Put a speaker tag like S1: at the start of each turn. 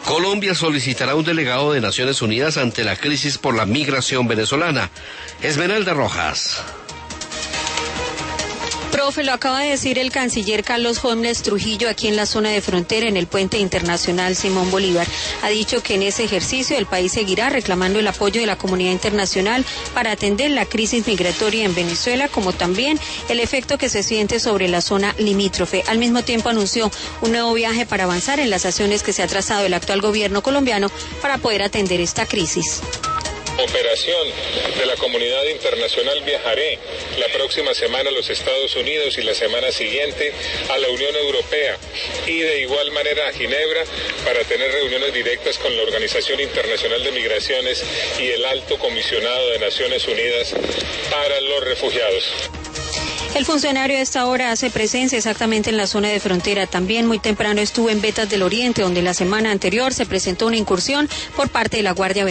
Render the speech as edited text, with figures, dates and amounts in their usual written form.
S1: Colombia solicitará un delegado de Naciones Unidas ante la crisis por la migración venezolana. Esmeralda Rojas.
S2: Profe, lo acaba de decir el canciller Carlos Holmes Trujillo aquí en la zona de frontera, en el puente internacional Simón Bolívar. Ha dicho que en ese ejercicio el país seguirá reclamando el apoyo de la comunidad internacional para atender la crisis migratoria en Venezuela, como también el efecto que se siente sobre la zona limítrofe. Al mismo tiempo anunció un nuevo viaje para avanzar en las acciones que se ha trazado el actual gobierno colombiano para poder atender esta crisis.
S3: Operación de la comunidad internacional, viajaré la próxima semana a los Estados Unidos y la semana siguiente a la Unión Europea y de igual manera a Ginebra para tener reuniones directas con la Organización Internacional de Migraciones y el Alto Comisionado de Naciones Unidas para los Refugiados.
S2: El funcionario a esta hora hace presencia exactamente en la zona de frontera. También muy temprano estuvo en Vetas del Oriente, donde la semana anterior se presentó una incursión por parte de la Guardia